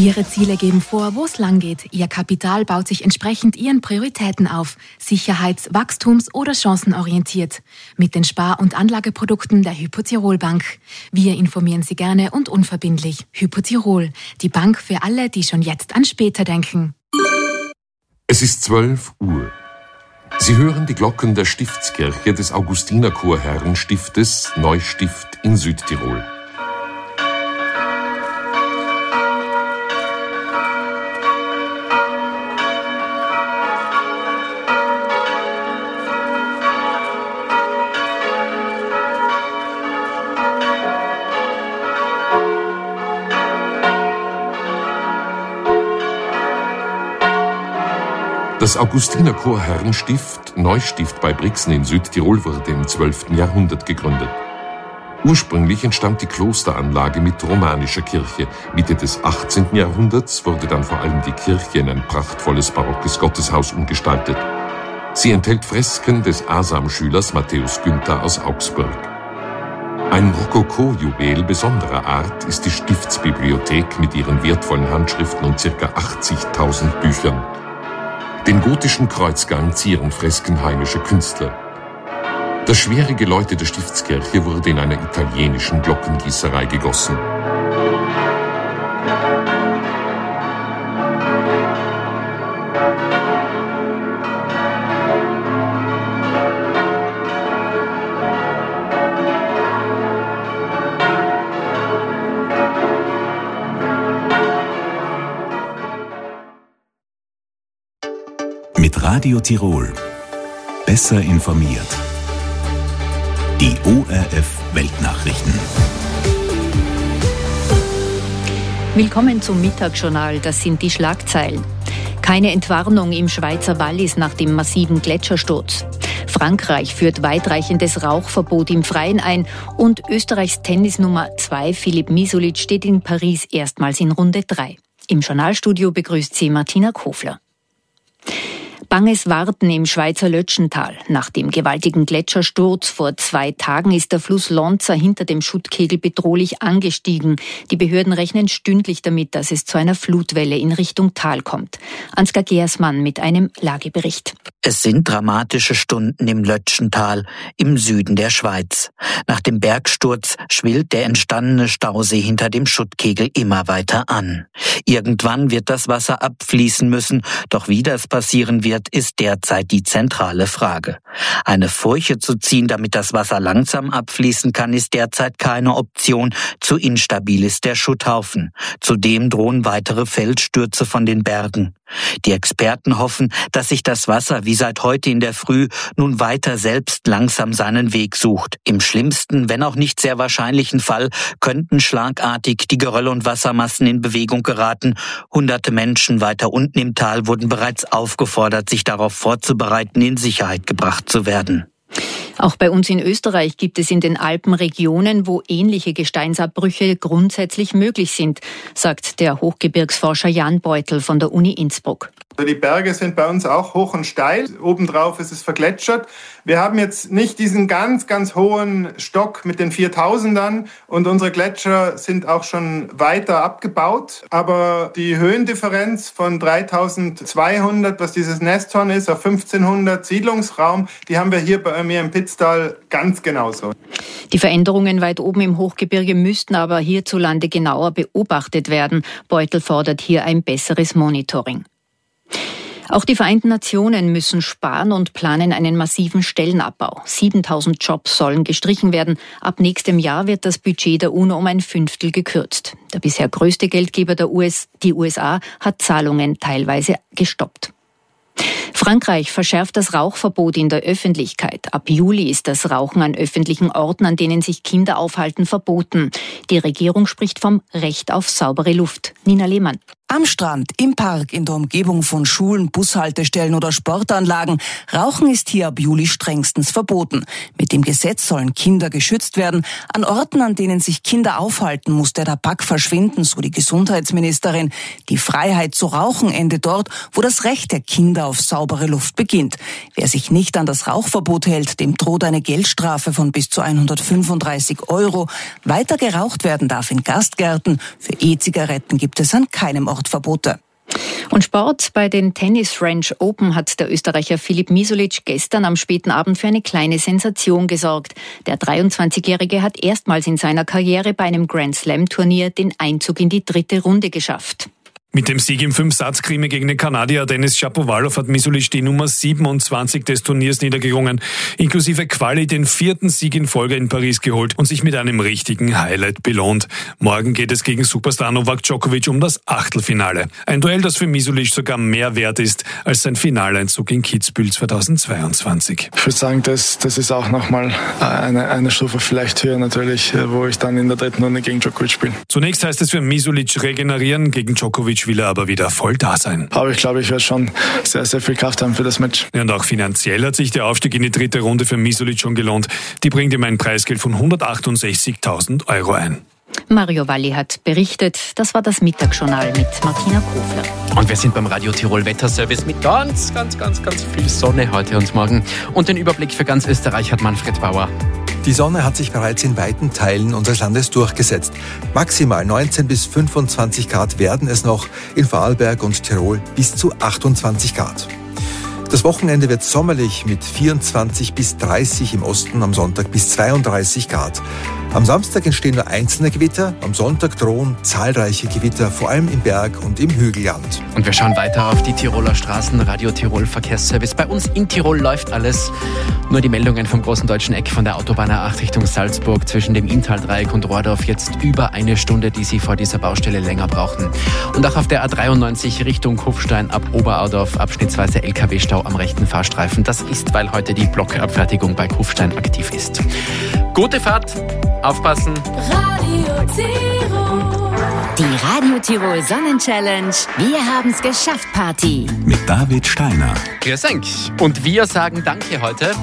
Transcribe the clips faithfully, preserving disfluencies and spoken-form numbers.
Ihre Ziele geben vor, wo es lang geht. Ihr Kapital baut sich entsprechend Ihren Prioritäten auf. Sicherheits-, Wachstums- oder chancenorientiert. Mit den Spar- und Anlageprodukten der Hypo Tirol Bank. Wir informieren Sie gerne und unverbindlich. Hypo Tirol, die Bank für alle, die schon jetzt an später denken. Es ist zwölf Uhr. Sie hören die Glocken der Stiftskirche des Augustinerchorherrenstiftes Neustift in Südtirol. Das Augustinerchorherrenstift Neustift bei Brixen in Südtirol wurde im zwölften Jahrhundert gegründet. Ursprünglich entstand die Klosteranlage mit romanischer Kirche. Mitte des achtzehnten Jahrhunderts wurde dann vor allem die Kirche in ein prachtvolles barockes Gotteshaus umgestaltet. Sie enthält Fresken des Asam-Schülers Matthäus Günther aus Augsburg. Ein Rokoko-Juwel besonderer Art ist die Stiftsbibliothek mit ihren wertvollen Handschriften und ca. achtzigtausend Büchern. Den gotischen Kreuzgang zieren Fresken heimischer Künstler. Das schwere Geläute der Stiftskirche wurde in einer italienischen Glockengießerei gegossen. Mit Radio Tirol. Besser informiert. Die O R F Weltnachrichten. Willkommen zum Mittagsjournal. Das sind die Schlagzeilen. Keine Entwarnung im Schweizer Wallis nach dem massiven Gletschersturz. Frankreich führt weitreichendes Rauchverbot im Freien ein und Österreichs Tennisnummer zwei Filip Misulic steht in Paris erstmals in Runde drei. Im Journalstudio begrüßt sie Martina Kofler. Banges Warten im Schweizer Lötschental. Nach dem gewaltigen Gletschersturz vor zwei Tagen ist der Fluss Lonza hinter dem Schuttkegel bedrohlich angestiegen. Die Behörden rechnen stündlich damit, dass es zu einer Flutwelle in Richtung Tal kommt. Ansgar Geersmann mit einem Lagebericht. Es sind dramatische Stunden im Lötschental im Süden der Schweiz. Nach dem Bergsturz schwillt der entstandene Stausee hinter dem Schuttkegel immer weiter an. Irgendwann wird das Wasser abfließen müssen, doch wie das passieren wird, ist derzeit die zentrale Frage. Eine Furche zu ziehen, damit das Wasser langsam abfließen kann, ist derzeit keine Option. Zu instabil ist der Schutthaufen. Zudem drohen weitere Felsstürze von den Bergen. Die Experten hoffen, dass sich das Wasser wie seit heute in der Früh nun weiter selbst langsam seinen Weg sucht. Im schlimmsten, wenn auch nicht sehr wahrscheinlichen Fall könnten schlagartig die Gerölle und Wassermassen in Bewegung geraten. Hunderte Menschen weiter unten im Tal wurden bereits aufgefordert, sich darauf vorzubereiten, in Sicherheit gebracht zu werden. Auch bei uns in Österreich gibt es in den Alpenregionen, wo ähnliche Gesteinsabbrüche grundsätzlich möglich sind, sagt der Hochgebirgsforscher Jan Beutel von der Uni Innsbruck. Die Berge sind bei uns auch hoch und steil. Obendrauf ist es vergletschert. Wir haben jetzt nicht diesen ganz, ganz hohen Stock mit den viertausendern und unsere Gletscher sind auch schon weiter abgebaut. Aber die Höhendifferenz von dreitausendzweihundert, was dieses Nesthorn ist, auf fünfzehnhundert Siedlungsraum, die haben wir hier bei mir im Pitztal ganz genauso. Die Veränderungen weit oben im Hochgebirge müssten aber hierzulande genauer beobachtet werden. Beutel fordert hier ein besseres Monitoring. Auch die Vereinten Nationen müssen sparen und planen einen massiven Stellenabbau. siebentausend Jobs sollen gestrichen werden. Ab nächstem Jahr wird das Budget der UNO um ein Fünftel gekürzt. Der bisher größte Geldgeber der U S, die U S A, hat Zahlungen teilweise gestoppt. Frankreich verschärft das Rauchverbot in der Öffentlichkeit. Ab Juli ist das Rauchen an öffentlichen Orten, an denen sich Kinder aufhalten, verboten. Die Regierung spricht vom Recht auf saubere Luft. Nina Lehmann. Am Strand, im Park, in der Umgebung von Schulen, Bushaltestellen oder Sportanlagen. Rauchen ist hier ab Juli strengstens verboten. Mit dem Gesetz sollen Kinder geschützt werden. An Orten, an denen sich Kinder aufhalten, muss der Tabak verschwinden, so die Gesundheitsministerin. Die Freiheit zu rauchen endet dort, wo das Recht der Kinder auf saubere Luft beginnt. Wer sich nicht an das Rauchverbot hält, dem droht eine Geldstrafe von bis zu hundertfünfunddreißig Euro. Weiter geraucht werden darf in Gastgärten. Für E-Zigaretten gibt es an keinem Ort Verbote. Und Sport. Bei den Tennis French Open hat der Österreicher Filip Misolic gestern am späten Abend für eine kleine Sensation gesorgt. Der dreiundzwanzigjährige hat erstmals in seiner Karriere bei einem Grand Slam Turnier den Einzug in die dritte Runde geschafft. Mit dem Sieg im Fünf-Satz-Krimi gegen den Kanadier Denis Shapovalov hat Misolic die Nummer siebenundzwanzig des Turniers niedergerungen, inklusive Quali den vierten Sieg in Folge in Paris geholt und sich mit einem richtigen Highlight belohnt. Morgen geht es gegen Superstar Novak Djokovic um das Achtelfinale. Ein Duell, das für Misolic sogar mehr wert ist als sein Finaleinzug in Kitzbühel zweitausendzweiundzwanzig. Ich würde sagen, das, das ist auch nochmal eine, eine Stufe vielleicht höher natürlich, wo ich dann in der dritten Runde gegen Djokovic spiele. Zunächst heißt es für Misolic regenerieren, gegen Djokovic will er aber wieder voll da sein. Aber ich glaube, ich werde schon sehr, sehr viel Kraft haben für das Match. Ja, und auch finanziell hat sich der Aufstieg in die dritte Runde für Misolic schon gelohnt. Die bringt ihm ein Preisgeld von hundertachtundsechzigtausend Euro ein. Mario Valli hat berichtet. Das war das Mittagsjournal mit Martina Kofler. Und wir sind beim Radio Tirol Wetterservice mit ganz, ganz, ganz, ganz viel Sonne heute und morgen. Und den Überblick für ganz Österreich hat Manfred Bauer. Die Sonne hat sich bereits in weiten Teilen unseres Landes durchgesetzt. Maximal neunzehn bis fünfundzwanzig Grad werden es noch, in Vorarlberg und Tirol bis zu achtundzwanzig Grad. Das Wochenende wird sommerlich mit vierundzwanzig bis dreißig im Osten, am Sonntag bis zweiunddreißig Grad. Am Samstag entstehen nur einzelne Gewitter, am Sonntag drohen zahlreiche Gewitter, vor allem im Berg- und im Hügelland. Und wir schauen weiter auf die Tiroler Straßen, Radio Tirol Verkehrsservice. Bei uns in Tirol läuft alles. Nur die Meldungen vom großen deutschen Eck von der Autobahn A acht Richtung Salzburg zwischen dem Inntal-Dreieck und Rohrdorf. Jetzt über eine Stunde, die Sie vor dieser Baustelle länger brauchen. Und auch auf der A dreiundneunzig Richtung Kufstein ab Oberaudorf abschnittsweise L K W-Stau am rechten Fahrstreifen. Das ist, weil heute die Blockabfertigung bei Kufstein aktiv ist. Gute Fahrt, aufpassen. Radio Tirol. Die Radio Tirol Sonnenchallenge. Wir haben's geschafft, Party. Mit David Steiner. Grüß euch. Und wir sagen Danke heute.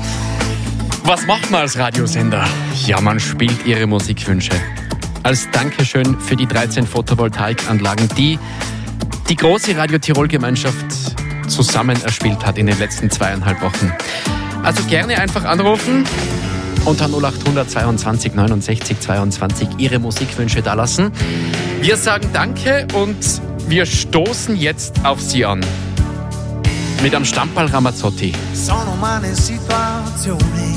Was macht man als Radiosender? Ja, man spielt Ihre Musikwünsche. Als Dankeschön für die dreizehn Photovoltaikanlagen, die die große Radio Tirol-Gemeinschaft zusammen erspielt hat in den letzten zweieinhalb Wochen. Also gerne einfach anrufen. Unter null acht hundert zweiundzwanzig neunundsechzig zweiundzwanzig Ihre Musikwünsche da lassen. Wir sagen Danke und wir stoßen jetzt auf Sie an. Mit am Stammball Ramazzotti. Sono umane situazioni,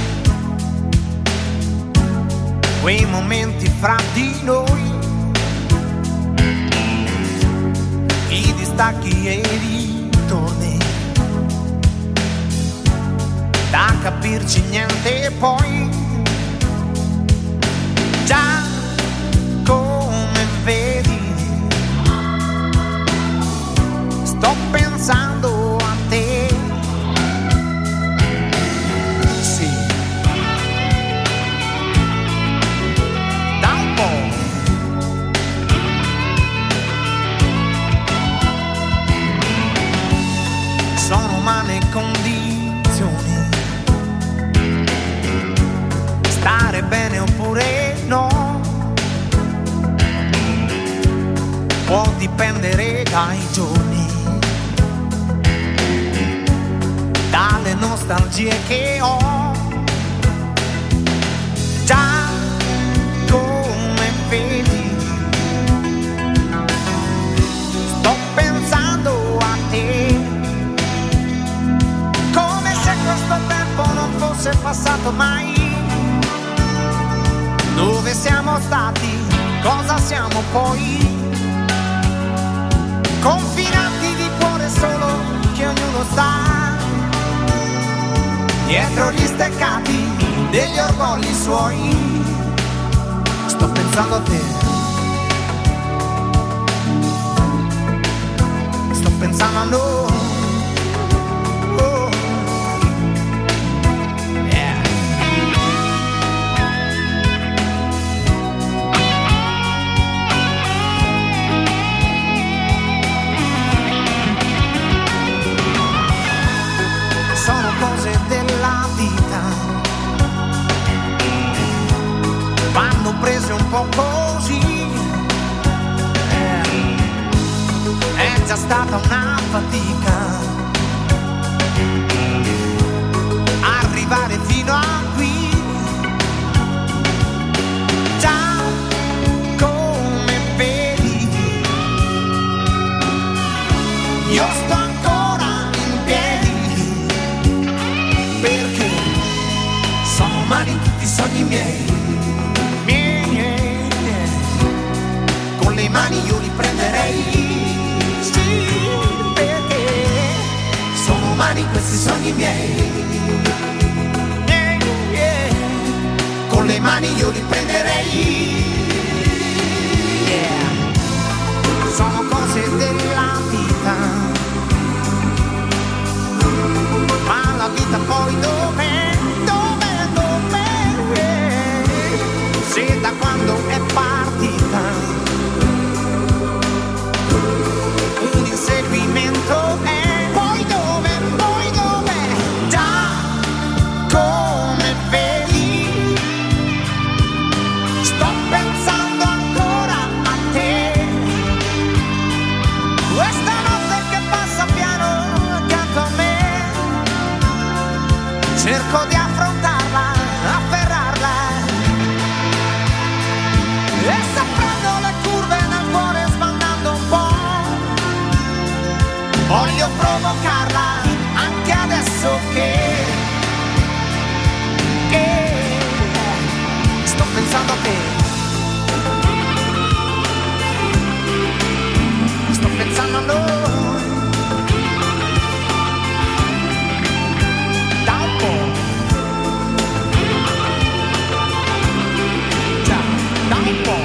quei momenti fra di noi, i distacchi e i ritorni, da capirci niente poi, già come vedi, sto pensando a te, sì, da un po', sono umane condizioni, stare bene oppure no, può dipendere dai giorni, dalle nostalgie che ho, già come vedi, sto pensando a te, come se questo tempo non fosse passato mai. Dove siamo stati, cosa siamo poi? Confinati di cuore solo che ognuno sta dietro gli steccati degli orgogli suoi. Sto pensando a te, sto pensando a noi. po' così. Eh, è già stata una fatica arrivare fino a qui. Già come vedi io sto ancora in piedi, perché sono umani tutti i sogni miei. Miei, con le mani io li prenderei, sì, perché sono umani questi sogni miei. Con le mani io li prenderei, yeah. Sono cose della vita, ma la vita poi dov'è, dov'è, dov'è, se da quando è partita un inseguimento è, poi dov'è, poi dov'è, già come vedi sto pensando ancora a te. Questa notte che passa piano accanto a me, cerco di affrontarla, afferrarla, e saprendo le curve nel cuore sbandando un po', voglio provocarla anche adesso che, che sto pensando a te, sto pensando a noi, da un po', già, da un po'.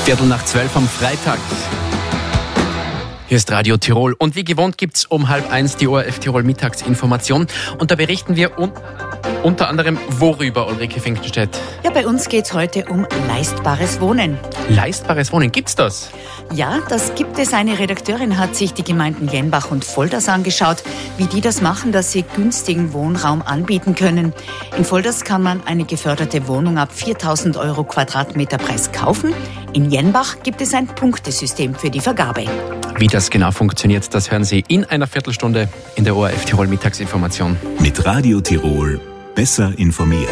Viertel nach zwölf am Freitag. Hier ist Radio Tirol und wie gewohnt gibt's um halb eins die O R F Tirol Mittagsinformation und da berichten wir un- unter anderem worüber, Ulrike Finkenstedt? Ja, bei uns geht's heute um leistbares Wohnen. Leistbares Wohnen, gibt's das? Ja, das gibt es. Eine Redakteurin hat sich die Gemeinden Jenbach und Volders angeschaut, wie die das machen, dass sie günstigen Wohnraum anbieten können. In Volders kann man eine geförderte Wohnung ab viertausend Euro Quadratmeterpreis kaufen. In Jenbach gibt es ein Punktesystem für die Vergabe. Wie das genau funktioniert, das hören Sie in einer Viertelstunde in der O R F Tirol Mittagsinformation. Mit Radio Tirol besser informiert.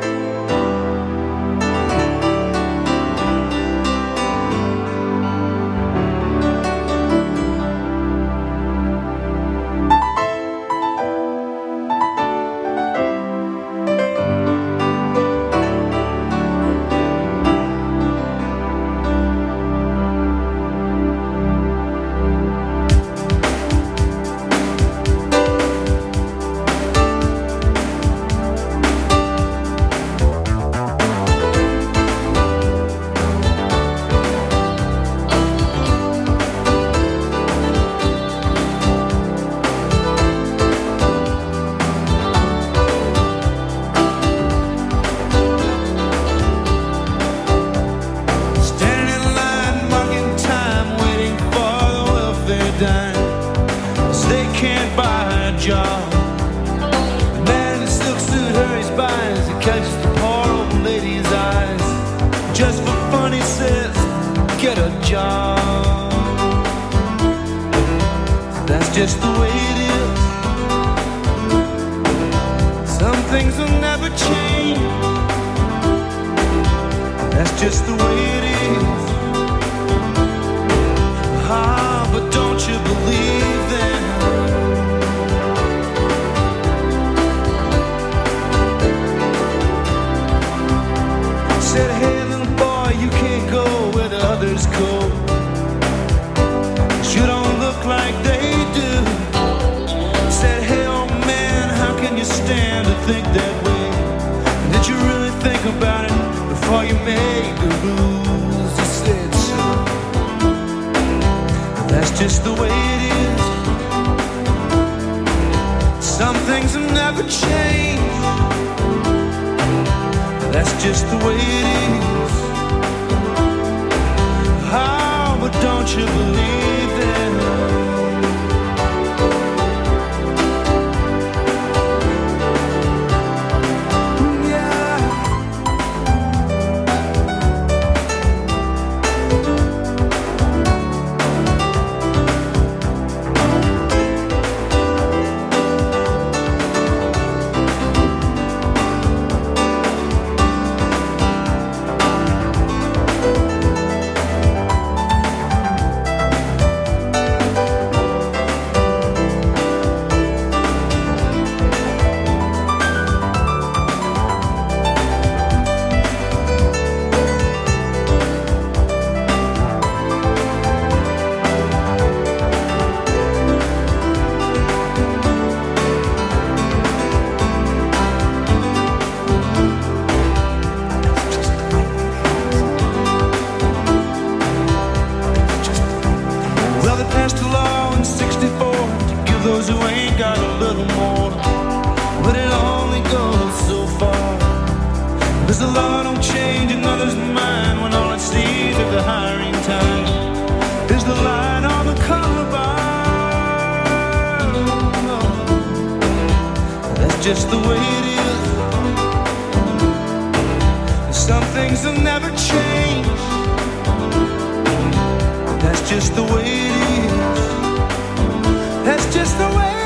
Just the way it is. Some things will never change. That's just the way it is. That's just the way it is.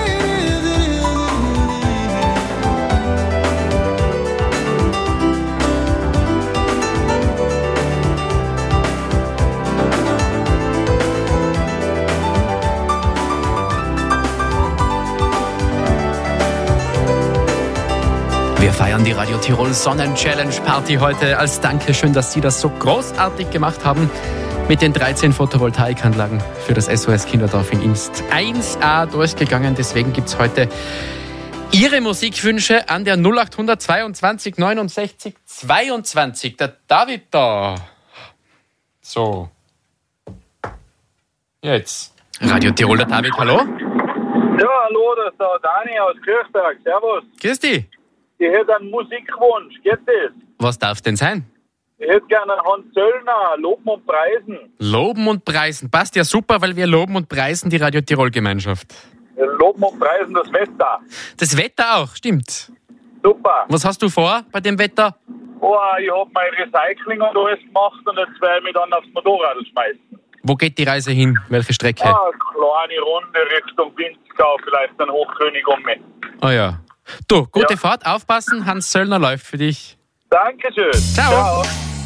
Wir feiern die Radio Tirol Sonnen-Challenge-Party heute als Dankeschön, dass Sie das so großartig gemacht haben mit den dreizehn Photovoltaikanlagen für das S O S Kinderdorf in Imst. eins a durchgegangen, deswegen gibt es heute Ihre Musikwünsche an der null acht zweiundzwanzig neunundsechzig zweiundzwanzig. Der David da. So. Jetzt. Radio Tiroler David, hallo? Ja, hallo, das ist der Dani aus Kirchberg. Servus. Grüß dich. Ich hätte einen Musikwunsch. Geht das? Was darf denn sein? Ich hätte gerne einen Hans Zöllner, Loben und Preisen. Loben und Preisen. Passt ja super, weil wir loben und preisen die Radio Tirol Gemeinschaft. Loben und Preisen das Wetter. Das Wetter auch, stimmt. Super. Was hast du vor bei dem Wetter? Oh, ich habe mein Recycling und alles gemacht und jetzt werde ich mich dann aufs Motorrad schmeißen. Wo geht die Reise hin? Welche Strecke? Ah, eine kleine Runde Richtung Winzgau, vielleicht ein Hochkönig um mich. Oh ja. Du, gute Ja. Fahrt, aufpassen, Hans Söllner läuft für dich. Dankeschön. Ciao.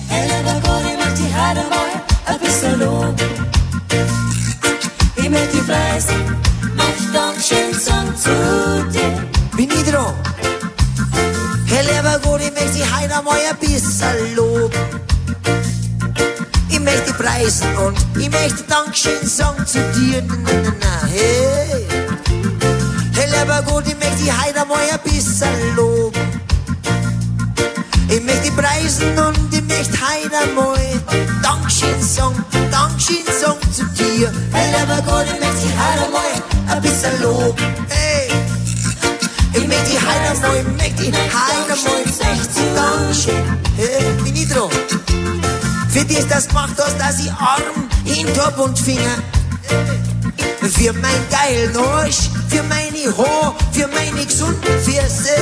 Bin ich dran? Hey, lieber Gott, ich möchte dich heute einmal ein bisschen loben. Ich möchte dich preisen und ich möchte Dankeschön sagen zu dir. Na, na, na, hey. Hey, lieber Gott, ich möchte dich heute einmal ein bisschen loben. Ich möchte dich preisen und ich möchte heute einmal Dankeschön sagen, Dankeschön sagen zu dir. Hey, lieber Gott, ich möchte dich heute einmal ein bisschen loben. Hey. Ich möchte dich heute einmal, ich möchte dich heute einmal sechzig Dankeschön. Hey, bin ich dran? Für das, das gemacht hast, dass ich Arm, Hintop und Finger. Für mein geilen Arsch, für meine Haar, für meine gesunden Füße.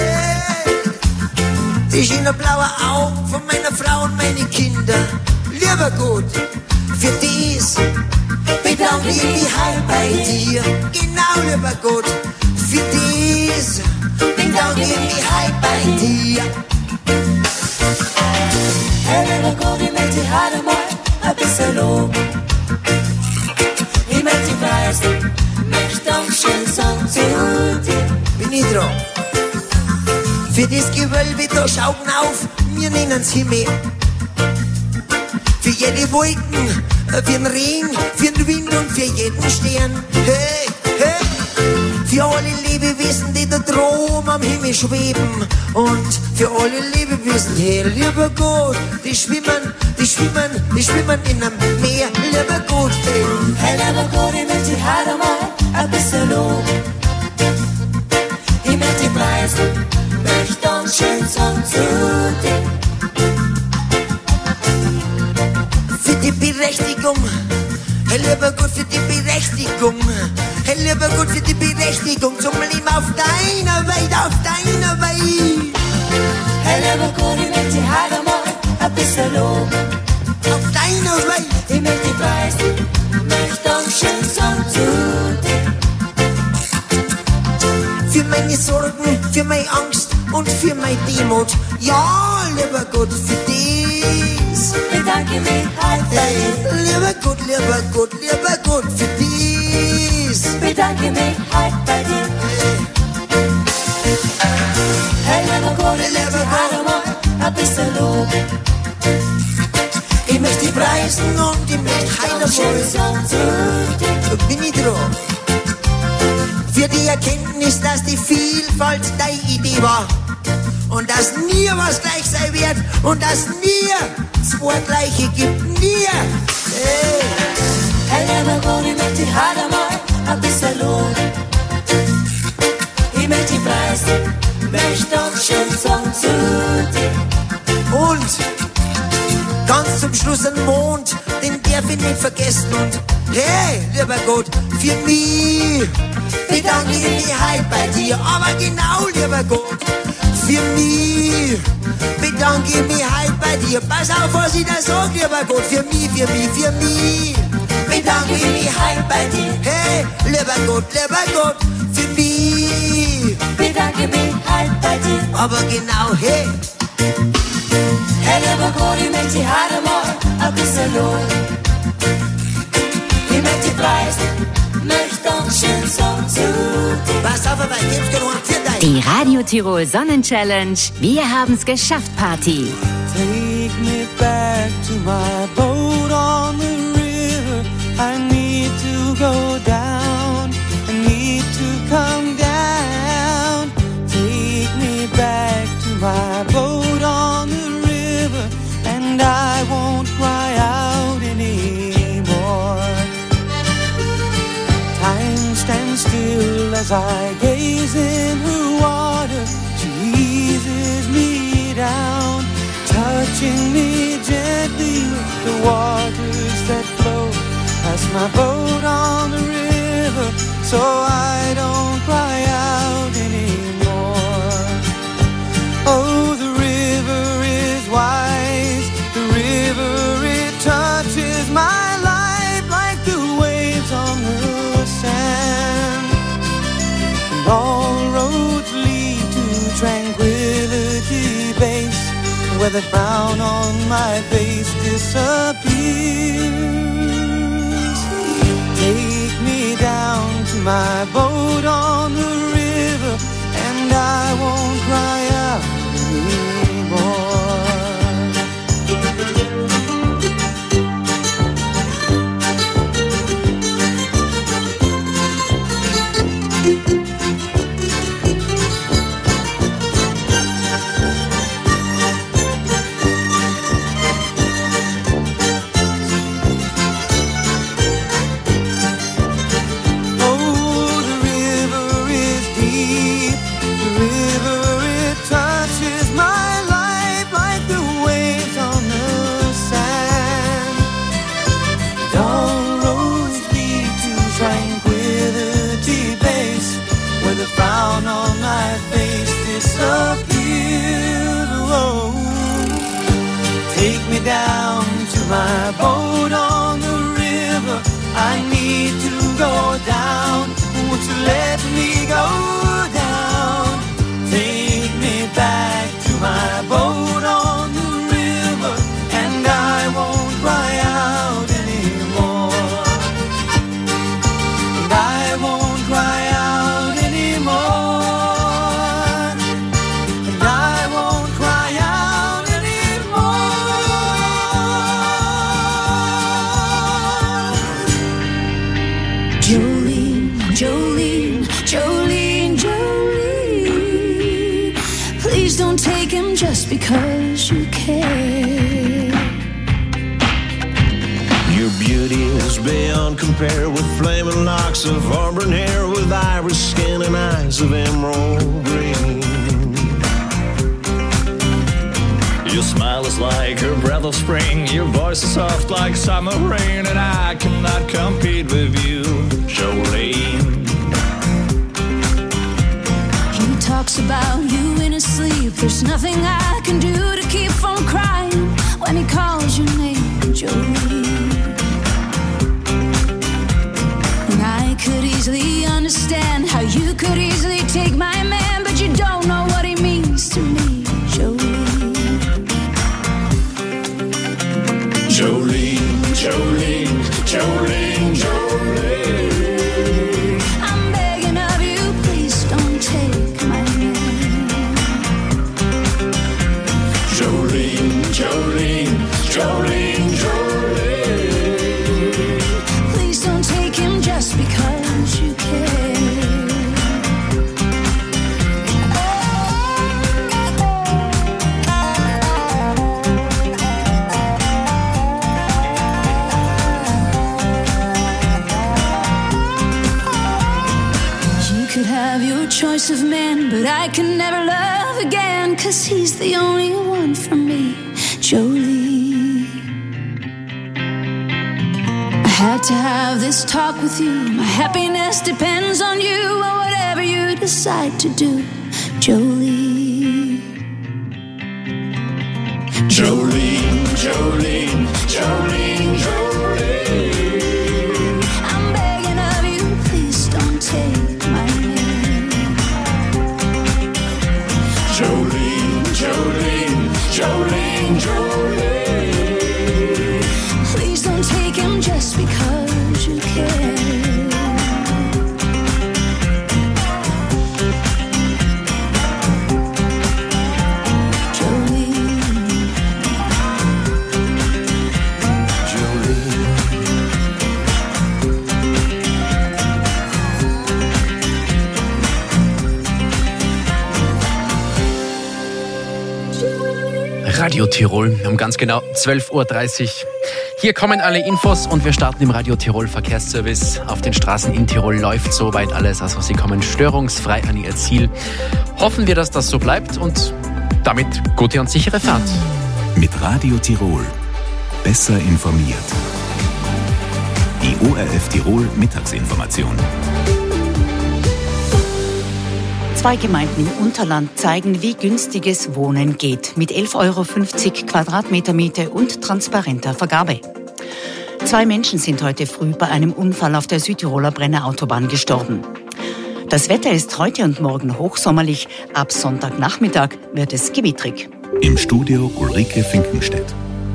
Die schönen blauen Augen von meiner Frau und meine Kinder. Lieber Gott, für dies bedanke ich mich heil bei dir. Genau, lieber Gott, für dies bedanke ich mich heil bei dir. Hey, lieber Gott, ich möchte dich heute einmal ein bisschen loben. Ich möchte dich preisen, möchte Dankeschön sagen zu dir. Bin ich dran? Für das Gewölbe, da schaut auf, wir nennen's Himmel. Für jede Wolken, für den Regen, für den Wind und für jeden Stern. Hey, hey. Für alle Lebewesen, die da droben am Himmel schweben. Und für alle Lebewesen, hey, lieber Gott, die schwimmen, die schwimmen, die schwimmen in einem Meer. Lieber Gott, hey. Hey, lieber Gott, ich möchte dich heute einmal ein bisschen loben. Ich möchte dich preisen, möchte Dankeschön sagen zu dir. Für die Berechtigung, hey, lieber Gott, für die Berechtigung. Hey, lieber Gott, für die Berechtigung zum Leben auf deiner Welt, auf deiner Welt. Hey, lieber Gott, ich möchte dich heute einmal ein bisschen loben. Auf deiner Welt. Ich möchte dich preisen, möchte Dankeschön sagen zu dir. Für meine Sorgen, für meine Angst und für meine Demut. Ja, lieber Gott, für dies bedanke ich mich halt bei dir. Lieber Gott, lieber Gott, lieber Gott, für dies bedanke ich mich halt bei dir. Hey, lieber Gott, lieber Gott, einmal ein bisschen loben. Ich möchte dich preisen und ich möchte heute einmal sagen zu dir. Bin ich dran? Für die Erkenntnis, dass die Vielfalt deine Idee war und dass nie was gleich sein wird und dass nie zwei Gleiche gibt, nie. Hey, hey, lieber Gott, ich möchte dich heute einmal ein bisschen loben. Ich möchte dich preisen, möchte Dankeschön sagen zu dir. Und ganz zum Schluss ein Mond, den darf ich nicht vergessen. Und hey, lieber Gott, für mich bedanke ich mich heute bei dir. Aber genau, lieber Gott, für mich bedanke ich mich heute bei dir. Pass auf, was ich da sage, lieber Gott, für mich, für mich, für mich bedanke ich mich heute bei dir. Hey, lieber Gott, lieber Gott, für mich bedanke ich mich heute bei dir. Aber genau, hey. Hey, lieber Gott, ich möchte dich heute einmal ein bisschen loben. Ich möchte dich preisen, möchte Dankeschön sagen zu dir. Pass auf, aber ich geb's gewohnt für dich. Die Radio Tirol Sonnenchallenge. Wir haben's geschafft, Party. Take me back to my boat on the river. I need to go down. I need to come down. Take me back to my boat on the river. And I won't cry out anymore. As I gaze in her water, she eases me down, touching me gently with the waters that flow past my boat on the river, so I don't cry out anymore. Oh, the river is wise, the river, it touches my life like the waves on the sand. And all roads lead to Tranquility Base, where the frown on my face disappears. Take me down to my boat on the river, and I won't cry out anymore. Down to my boat on the river, I need to go down. Won't you let me go down? Take me back to my boat on the river, and I won't cry out anymore. And I won't cry out anymore. And I won't cry out anymore. Jolene, Jolene, Jolene, Jolene, please don't take him just because you care. Your beauty is beyond compare, with flaming locks of auburn hair, with iris skin and eyes of emerald green. Your smile is like a breath of spring, your voice is soft like summer rain, and I cannot compete with you, Jolene. He talks about you in his sleep. There's nothing I can do to keep from crying when he calls your name, Jolene. And I could easily understand how you could easily take my man, but you don't know what he means to me, Jolene. Jolene, Jolene, Jolene, Jolene. I'm begging of you, please don't take my man. Jolene, Jolene, Jolene, Jolene. Please don't take him just because you care. Choice of men, but I can never love again, 'cause he's the only one for me, Jolene. I had to have this talk with you. My happiness depends on you, or whatever you decide to do, Jolene. Jolene, Jolene, Jolene, Jolene. I'm begging of you, please don't take my Jolene, Jolene, Jolene, Jolene. Please don't take him just because you care. Radio Tirol, um ganz genau zwölf Uhr dreißig Hier kommen alle Infos und wir starten im Radio Tirol Verkehrsservice. Auf den Straßen in Tirol läuft soweit alles, also Sie kommen störungsfrei an Ihr Ziel. Hoffen wir, dass das so bleibt und damit gute und sichere Fahrt. Mit Radio Tirol. Besser informiert. Die O R F Tirol Mittagsinformation. Zwei Gemeinden im Unterland zeigen, wie günstiges Wohnen geht. Mit elf Euro fünfzig Quadratmeter Miete und transparenter Vergabe. Zwei Menschen sind heute früh bei einem Unfall auf der Südtiroler Brennerautobahn gestorben. Das Wetter ist heute und morgen hochsommerlich. Ab Sonntagnachmittag wird es gewittrig. Im Studio Ulrike Finkenstedt.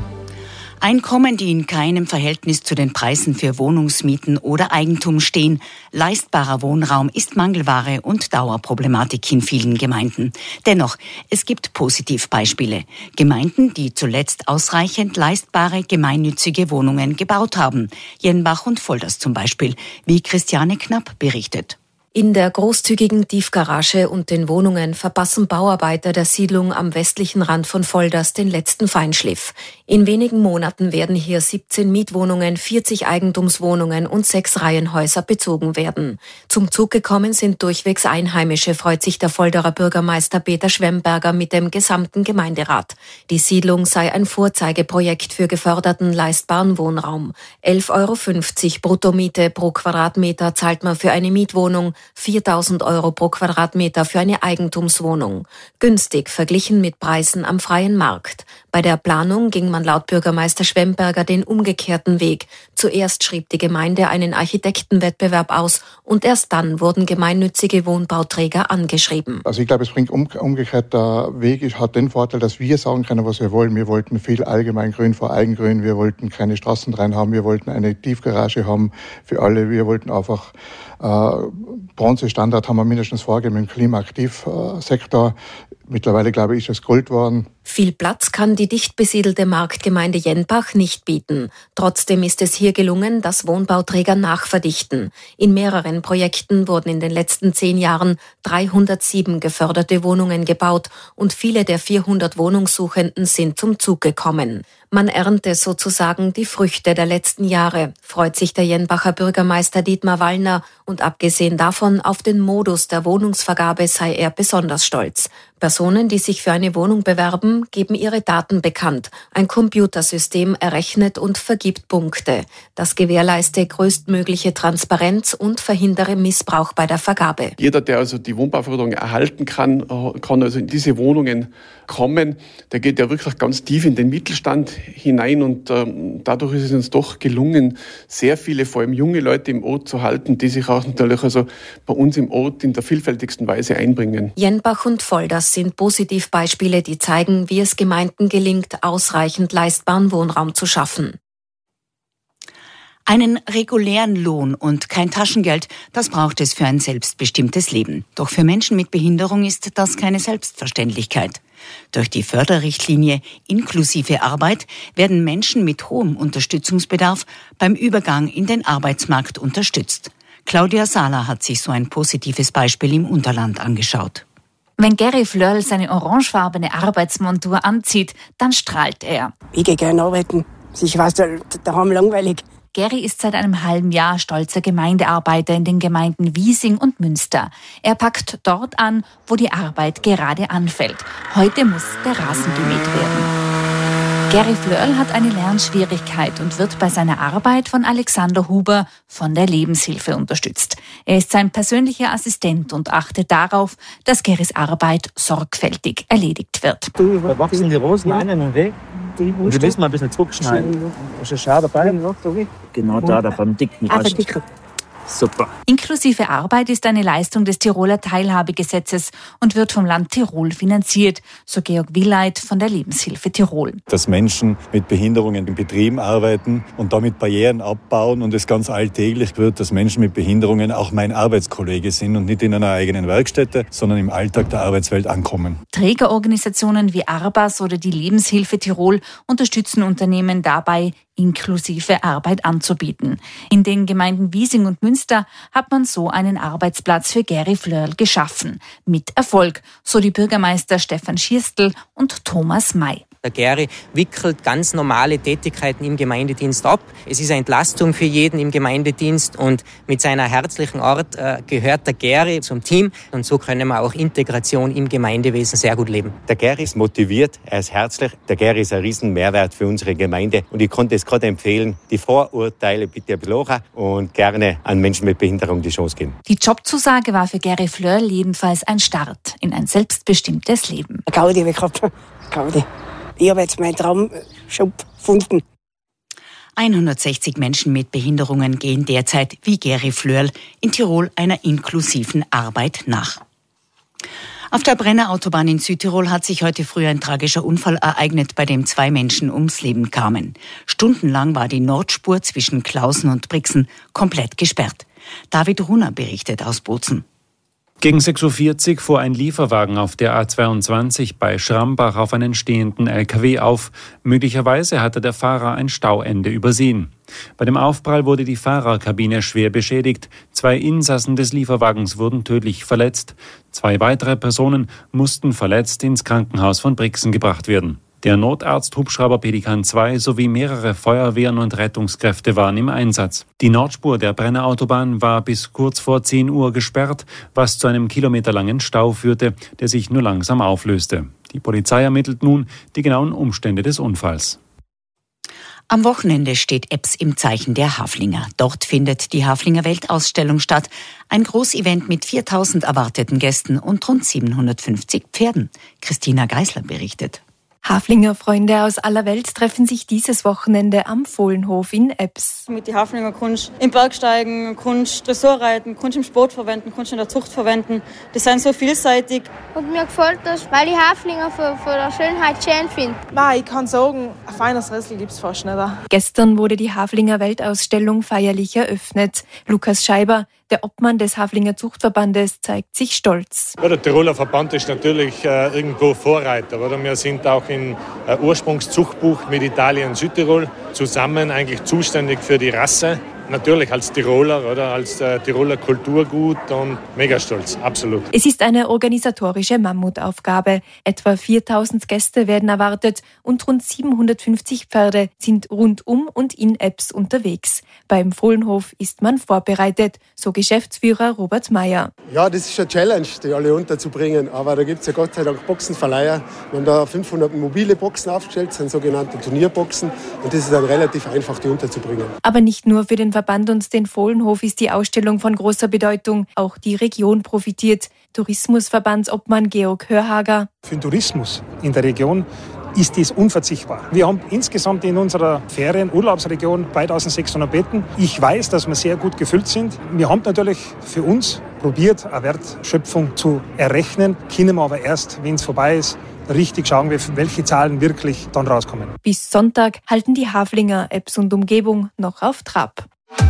Einkommen, die in keinem Verhältnis zu den Preisen für Wohnungsmieten oder Eigentum stehen. Leistbarer Wohnraum ist Mangelware und Dauerproblematik in vielen Gemeinden. Dennoch, es gibt Positivbeispiele. Gemeinden, die zuletzt ausreichend leistbare gemeinnützige Wohnungen gebaut haben. Jenbach und Volders zum Beispiel, wie Christiane Knapp berichtet. In der großzügigen Tiefgarage und den Wohnungen verpassen Bauarbeiter der Siedlung am westlichen Rand von Volders den letzten Feinschliff. In wenigen Monaten werden hier siebzehn Mietwohnungen, vierzig Eigentumswohnungen und sechs Reihenhäuser bezogen werden. Zum Zug gekommen sind durchwegs Einheimische, freut sich der Volderer Bürgermeister Peter Schwemberger mit dem gesamten Gemeinderat. Die Siedlung sei ein Vorzeigeprojekt für geförderten leistbaren Wohnraum. elf Euro fünfzig Bruttomiete pro Quadratmeter zahlt man für eine Mietwohnung, viertausend Euro pro Quadratmeter für eine Eigentumswohnung. Günstig verglichen mit Preisen am freien Markt. Bei der Planung ging man laut Bürgermeister Schwemberger den umgekehrten Weg. Zuerst schrieb die Gemeinde einen Architektenwettbewerb aus und erst dann wurden gemeinnützige Wohnbauträger angeschrieben. Also ich glaube, es bringt um, umgekehrt der Weg ist, hat den Vorteil, dass wir sagen können, was wir wollen. Wir wollten viel Allgemeingrün vor Eigengrün, wir wollten keine Straßen rein haben, wir wollten eine Tiefgarage haben für alle, wir wollten einfach äh, Bronzestandard haben wir mindestens vorgegeben im Klimaaktivsektor. Mittlerweile, glaube ich, ist es Gold worden. Viel Platz kann die dicht besiedelte Marktgemeinde Jenbach nicht bieten. Trotzdem ist es hier gelungen, dass Wohnbauträger nachverdichten. In mehreren Projekten wurden in den letzten zehn Jahren dreihundertsieben geförderte Wohnungen gebaut und viele der vierhundert Wohnungssuchenden sind zum Zug gekommen. Man ernte sozusagen die Früchte der letzten Jahre, freut sich der Jenbacher Bürgermeister Dietmar Wallner, und abgesehen davon auf den Modus der Wohnungsvergabe sei er besonders stolz. Personen, die sich für eine Wohnung bewerben, geben ihre Daten bekannt. Ein Computersystem errechnet und vergibt Punkte. Das gewährleiste größtmögliche Transparenz und verhindere Missbrauch bei der Vergabe. Jeder, der also die Wohnbauförderung erhalten kann, kann also in diese Wohnungen kommen. Der geht ja wirklich ganz tief in den Mittelstand hinein und ähm, dadurch ist es uns doch gelungen, sehr viele, vor allem junge Leute im Ort zu halten, die sich auch natürlich also bei uns im Ort in der vielfältigsten Weise einbringen. Jenbach und Volders sind Positivbeispiele, die zeigen, wie es Gemeinden gelingt, ausreichend leistbaren Wohnraum zu schaffen. Einen regulären Lohn und kein Taschengeld, das braucht es für ein selbstbestimmtes Leben. Doch für Menschen mit Behinderung ist das keine Selbstverständlichkeit. Durch die Förderrichtlinie inklusive Arbeit werden Menschen mit hohem Unterstützungsbedarf beim Übergang in den Arbeitsmarkt unterstützt. Claudia Sahler hat sich so ein positives Beispiel im Unterland angeschaut. Wenn Gary Flörl seine orangefarbene Arbeitsmontur anzieht, dann strahlt er. Ich gehe gerne arbeiten. Ich weiß, daheim langweilig. Gary ist seit einem halben Jahr stolzer Gemeindearbeiter in den Gemeinden Wiesing und Münster. Er packt dort an, wo die Arbeit gerade anfällt. Heute muss der Rasen gemäht werden. Gary Flörl hat eine Lernschwierigkeit und wird bei seiner Arbeit von Alexander Huber von der Lebenshilfe unterstützt. Er ist sein persönlicher Assistent und achtet darauf, dass Garys Arbeit sorgfältig erledigt wird. Da wachsen die Rosen ja. einen Weg. Und wir müssen mal ein bisschen zurückschneiden. Ist ein Schau dabei? Genau da, da beim dicken Ast. Super. Inklusive Arbeit ist eine Leistung des Tiroler Teilhabegesetzes und wird vom Land Tirol finanziert, so Georg Willeit von der Lebenshilfe Tirol. Dass Menschen mit Behinderungen in Betrieben arbeiten und damit Barrieren abbauen und es ganz alltäglich wird, dass Menschen mit Behinderungen auch mein Arbeitskollege sind und nicht in einer eigenen Werkstätte, sondern im Alltag der Arbeitswelt ankommen. Trägerorganisationen wie Arbas oder die Lebenshilfe Tirol unterstützen Unternehmen dabei, inklusive Arbeit anzubieten. In den Gemeinden Wiesing und Münster hat man so einen Arbeitsplatz für Gary Flörl geschaffen. Mit Erfolg, so die Bürgermeister Stefan Schierstl und Thomas May. Der Geri wickelt ganz normale Tätigkeiten im Gemeindedienst ab. Es ist eine Entlastung für jeden im Gemeindedienst und mit seiner herzlichen Art äh, gehört der Geri zum Team und so können wir auch Integration im Gemeindewesen sehr gut leben. Der Geri ist motiviert, er ist herzlich. Der Geri ist ein riesen Mehrwert für unsere Gemeinde und ich konnte es gerade empfehlen, die Vorurteile bitte ein bisschen hoch und gerne an Menschen mit Behinderung die Chance geben. Die Jobzusage war für Geri Fleur jedenfalls ein Start in ein selbstbestimmtes Leben. Gaudi habe ich gehabt. Gaudi. Ich habe jetzt meinen Traumjob gefunden. hundertsechzig Menschen mit Behinderungen gehen derzeit wie Geri Flörl in Tirol einer inklusiven Arbeit nach. Auf der Brennerautobahn in Südtirol hat sich heute früh ein tragischer Unfall ereignet, bei dem zwei Menschen ums Leben kamen. Stundenlang war die Nordspur zwischen Klausen und Brixen komplett gesperrt. David Runer berichtet aus Bozen. Gegen sechs Uhr vierzig fuhr ein Lieferwagen auf der A zweiundzwanzig bei Schrambach auf einen stehenden L K W auf. Möglicherweise hatte der Fahrer ein Stauende übersehen. Bei dem Aufprall wurde die Fahrerkabine schwer beschädigt. Zwei Insassen des Lieferwagens wurden tödlich verletzt. Zwei weitere Personen mussten verletzt ins Krankenhaus von Brixen gebracht werden. Der Notarzt-Hubschrauber Pelikan zwei sowie mehrere Feuerwehren und Rettungskräfte waren im Einsatz. Die Nordspur der Brennerautobahn war bis kurz vor zehn Uhr gesperrt, was zu einem kilometerlangen Stau führte, der sich nur langsam auflöste. Die Polizei ermittelt nun die genauen Umstände des Unfalls. Am Wochenende steht Ebbs im Zeichen der Haflinger. Dort findet die Haflinger Weltausstellung statt. Ein Großevent mit viertausend erwarteten Gästen und rund siebenhundertfünfzig Pferden. Christina Geisler berichtet. Haflinger Freunde aus aller Welt treffen sich dieses Wochenende am Fohlenhof in Ebbs. Mit die Haflinger Kunst im Bergsteigen, Kunst Dressurreiten, Kunst im Sport verwenden, Kunst in der Zucht verwenden. Die sind so vielseitig. Und mir gefällt das, weil ich Haflinger für, für die Schönheit schön finde. Ich kann sagen, ein feines Ressel gibt es fast nicht. Gestern wurde die Haflinger Weltausstellung feierlich eröffnet. Lukas Scheiber, der Obmann des Haflinger Zuchtverbandes, zeigt sich stolz. Ja, der Tiroler Verband ist natürlich äh, irgendwo Vorreiter. Oder? Wir sind auch im äh, Ursprungszuchtbuch mit Italien und Südtirol zusammen eigentlich zuständig für die Rasse. Natürlich als Tiroler oder als äh, Tiroler Kulturgut und mega stolz, absolut. Es ist eine organisatorische Mammutaufgabe. Etwa viertausend Gäste werden erwartet und rund siebenhundertfünfzig Pferde sind rund um und in Ebbs unterwegs. Beim Fohlenhof ist man vorbereitet, so Geschäftsführer Robert Meyer. Ja, das ist eine Challenge, die alle unterzubringen. Aber da gibt es ja Gott sei Dank Boxenverleiher. Wir haben da fünfhundert mobile Boxen aufgestellt, das sind sogenannte Turnierboxen. Und das ist dann relativ einfach, die unterzubringen. Aber nicht nur für den Verband und den Fohlenhof ist die Ausstellung von großer Bedeutung. Auch die Region profitiert. Tourismusverbandsobmann Georg Hörhager. Für den Tourismus in der Region ist dies unverzichtbar. Wir haben insgesamt in unserer Ferien-Urlaubsregion zweitausendsechshundert Betten. Ich weiß, dass wir sehr gut gefüllt sind. Wir haben natürlich für uns probiert, eine Wertschöpfung zu errechnen, können wir aber erst, wenn es vorbei ist, richtig schauen, welche Zahlen wirklich dann rauskommen. Bis Sonntag halten die Haflinger, Ebbs und Umgebung noch auf Trab.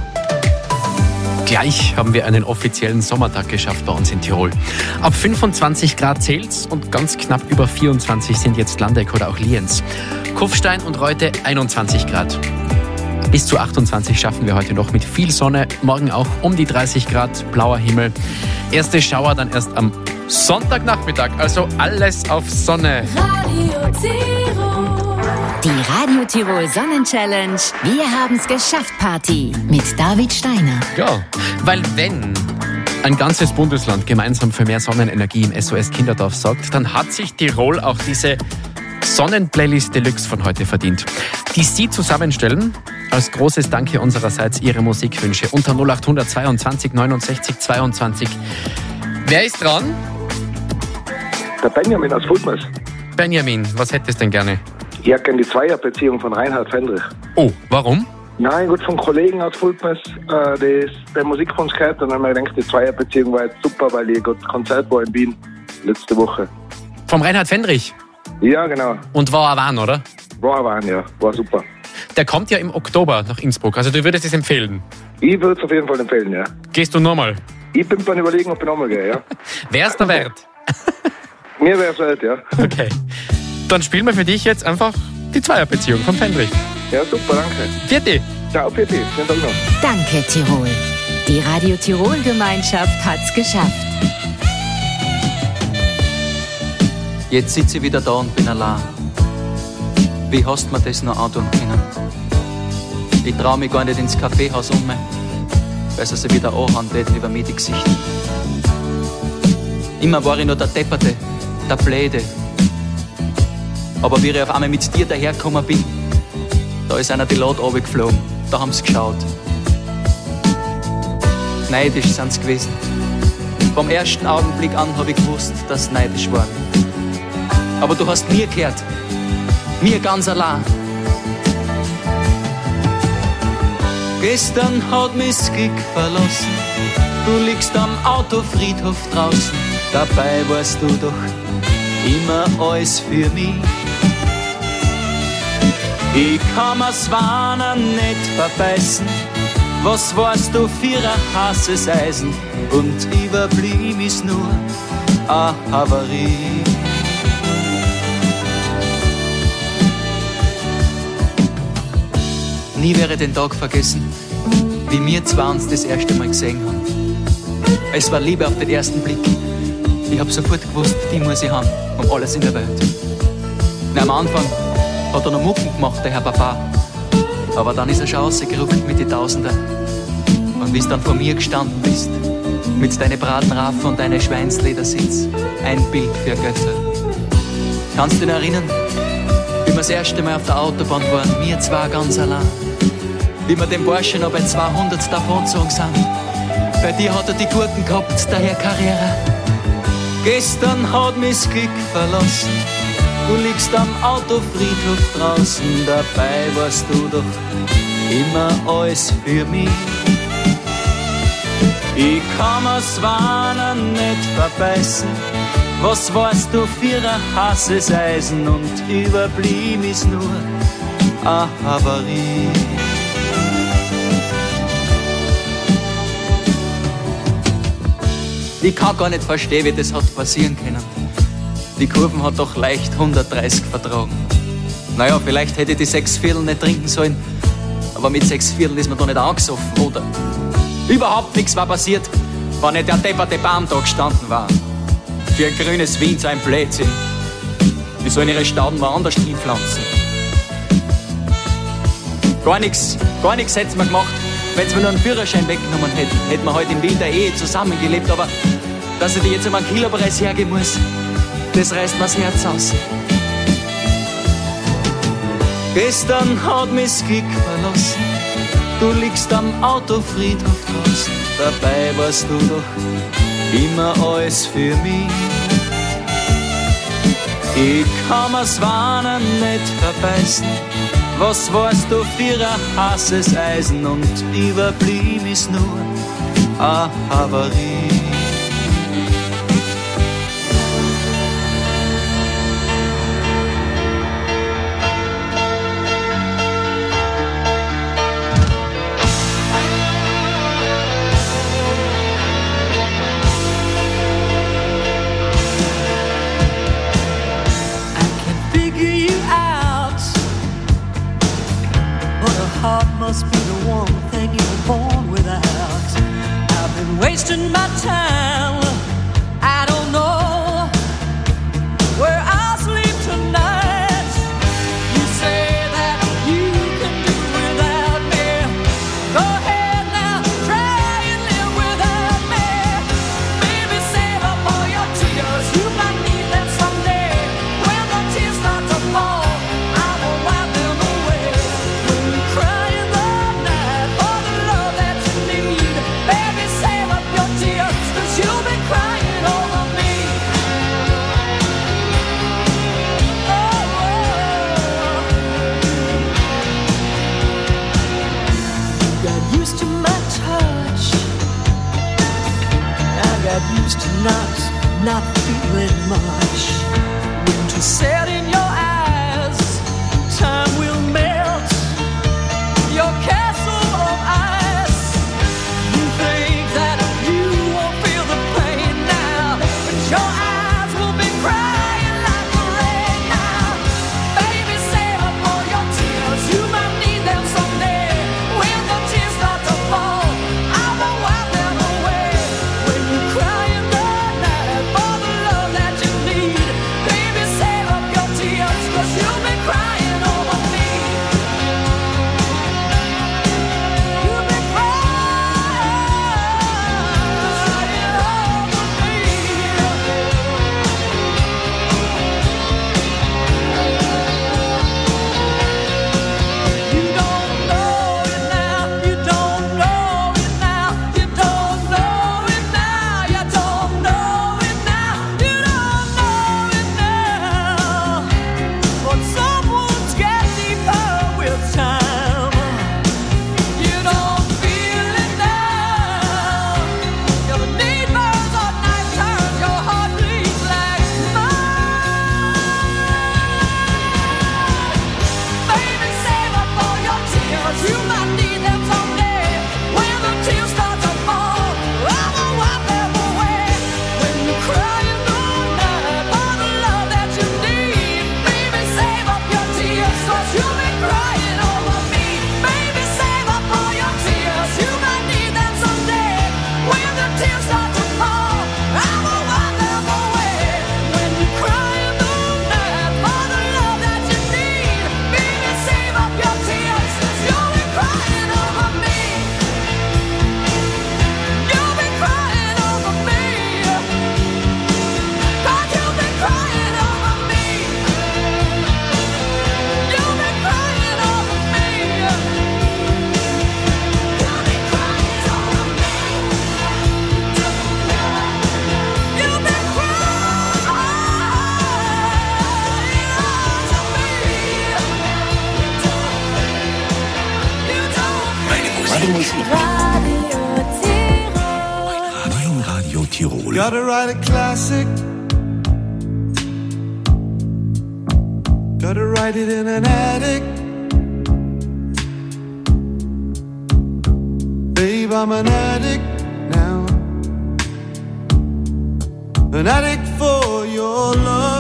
Gleich haben wir einen offiziellen Sommertag geschafft bei uns in Tirol. Ab fünfundzwanzig Grad zählt's und ganz knapp über vierundzwanzig sind jetzt Landeck oder auch Lienz. Kufstein und Reute einundzwanzig Grad. Bis zu achtundzwanzig schaffen wir heute noch mit viel Sonne. Morgen auch um die dreißig Grad, blauer Himmel. Erste Schauer dann erst am Sonntagnachmittag, also alles auf Sonne. Radio Tirol. Die Radio Tirol Sonnenchallenge. Wir haben's geschafft Party mit David Steiner. Ja, weil wenn ein ganzes Bundesland gemeinsam für mehr Sonnenenergie im S O S Kinderdorf sorgt, dann hat sich Tirol auch diese Sonnenplaylist Deluxe von heute verdient, die Sie zusammenstellen. Als großes Danke unsererseits Ihre Musikwünsche unter null acht zweiundzwanzig neunundsechzig zweiundzwanzig. Wer ist dran? Der Benjamin aus Fultmers. Benjamin, was hättest du denn gerne? Ich hätte gerne die Zweierbeziehung von Reinhard Fendrich. Oh, warum? Nein, gut, von Kollegen aus Fultmers, äh, der, der Musikwunsch gehört und dann habe ich gedacht, die Zweierbeziehung war jetzt super, weil ich ein Konzert war in Wien letzte Woche. Vom Reinhard Fendrich? Ja, genau. Und war er Wahn, oder? War er Wahn, ja. War super. Der kommt ja im Oktober nach Innsbruck, also du würdest es empfehlen? Ich würde es auf jeden Fall empfehlen, ja. Gehst du nochmal? Ich bin beim Überlegen, ob ich nochmal gehe, ja. Wär's der Wert? Mir wär's wert, ja. Okay. Dann spielen wir für dich jetzt einfach die Zweierbeziehung von Fendrich. Ja, super, danke. Vierte. Ciao, vierte. Schönen Tag noch. Danke, Tirol. Die Radio Tirol Gemeinschaft hat's geschafft. Jetzt sitze ich wieder da und bin allein. Wie hast du mir das noch antun können? Ich trau mich gar nicht ins Kaffeehaus um, weil sie sich wieder anhauen täten über mir die Gesichter. Immer war ich nur der Depperte, der Bläde. Aber wie ich auf einmal mit dir dahergekommen bin, da ist einer die Lade runtergeflogen, da haben sie geschaut. Neidisch sind sie gewesen. Vom ersten Augenblick an habe ich gewusst, dass sie neidisch waren. Aber du hast mir gehört, mir ganz allein. Gestern hat mich das Glück verlassen, du liegst am Autofriedhof draußen. Dabei warst du doch immer alles für mich. Ich kann mir's Warnen nicht verbeißen. Was warst du für ein heißes Eisen? Und überblieb ist nur a Havarie. Nie werde ich den Tag vergessen, wie wir zwei uns das erste Mal gesehen haben. Es war Liebe auf den ersten Blick. Ich hab sofort gewusst, die muss ich haben, um alles in der Welt. Na, am Anfang hat er noch Mucken gemacht, der Herr Papa. Aber dann ist er schon rausgerückt mit den Tausender. Und wie du dann vor mir gestanden bist, mit deinen Bratenraffen und deinem Schweinsledersitz, ein Bild für Götter. Kannst du dich noch erinnern, wie wir das erste Mal auf der Autobahn waren, wir zwei ganz allein? Wie wir dem Burschen noch bei zweihundert davongezogen sind. Bei dir hat er die Gurken gehabt, der Herr Carrera. Gestern hat mich das Glück verlassen, du liegst am Autofriedhof draußen. Dabei warst du doch immer alles für mich. Ich kann mir's Warnen nicht verbeißen. Was warst du für ein heißes Eisen? Und überblieb ist nur a Havarie. Ich kann gar nicht verstehen, wie das hat passieren können. Die Kurven hat doch leicht hundertdreißig vertragen. Naja, vielleicht hätte ich die sechs Viertel nicht trinken sollen, aber mit sechs Viertel ist man doch nicht angesoffen, oder? Überhaupt nichts war passiert, wenn nicht der depperte Baum da gestanden war. Für ein grünes Wien so ein Blödsinn. Die sollen ihre Stauden woanders hinpflanzen. Gar nichts, gar nichts hätten wir gemacht, wenn sie mir nur einen Führerschein weggenommen hätten. Hätten wir heute in wilder Ehe zusammengelebt, aber dass ich die jetzt um einen Kilopreis hergeben muss, das reißt mir das Herz aus. Gestern hat mich das Glück verlassen, du liegst am Autofriedhof draußen. Dabei warst du doch immer alles für mich. Ich kann mir's Warnen nicht verbeißen. Was warst du für ein heißes Eisen? Und überblieb ist nur a Havarie. Must be the one thing you were born without. I've been wasting my time. I don't know where I'll sleep tonight. You say that you can do without me. Go ahead now, try and live without me. Baby, save up all your tears. You might need them someday. When the tears start to fall, I will wipe them away. When you cry, you'll be crying over me. Oh, oh. Got used to my touch. I got used to not, not feeling much. Winter set in your eyes. Time will melt your castle of ice. You think that you won't feel the pain now, but your eyes will be crying like the rain now. Baby, save up all your tears. You might need them someday. When the tears start to fall, I won't wipe them away. When you cry in the night for the love that you need. gute Musik. Mein Radio Tirol. Gotta write a classic. Gotta write it in an attic. Babe, I'm an addict now. An addict for your love.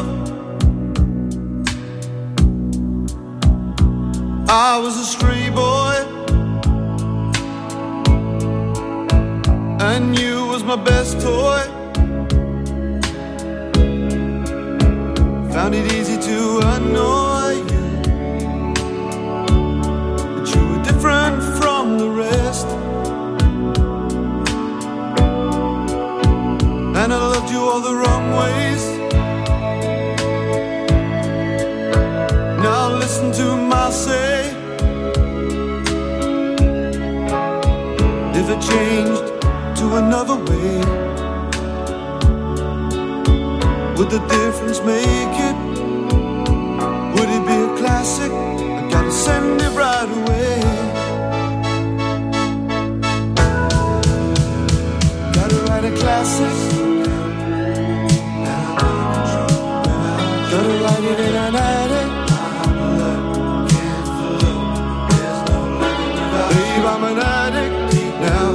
I was a stray boy, and you was my best toy. Found it easy to annoy you, but you were different from the rest. And I loved you all the wrong ways. Now listen to my say. If it changed to another way, would the difference make it? Would it be a classic? I gotta send it right away. Gotta write a classic. Gotta write it in an attic. Babe, I'm an addict now.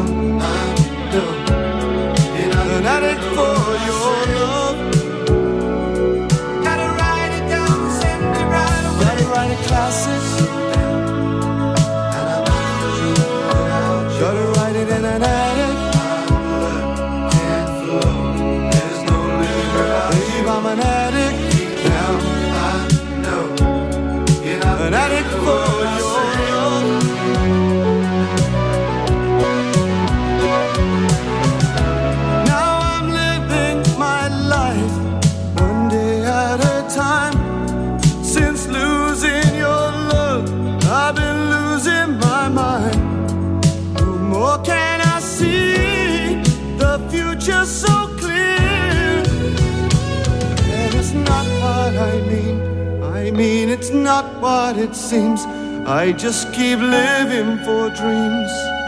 An addict for your love. Gotta write it down, send it right away. Gotta write a classic. Gotta write it in an attic. Babe, I'm an addict. An addict for your love. Now I'm living my life one day at a time. Since losing your love, I've been losing my mind. No more can I see the future so clear. And it's not what I mean. I mean, it's not what it seems. I just keep living for dreams.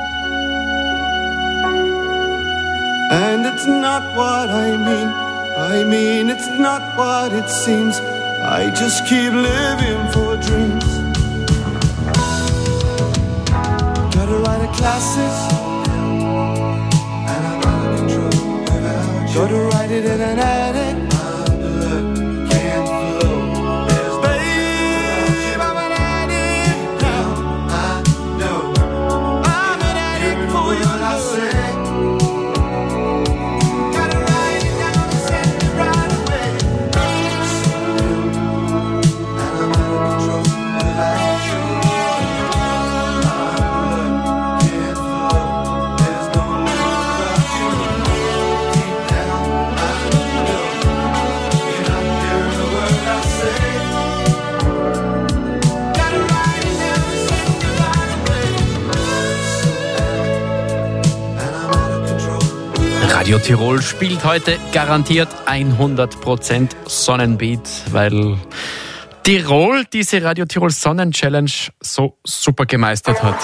And it's not what I mean. I mean, it's not what it seems. I just keep living for dreams. Gotta write a classic. And I'm out of control without you. Gotta write it in an attic. Radio Tirol spielt heute garantiert hundert Prozent Sonnenbeat, weil Tirol diese Radio Tirol Sonnen-Challenge so super gemeistert hat.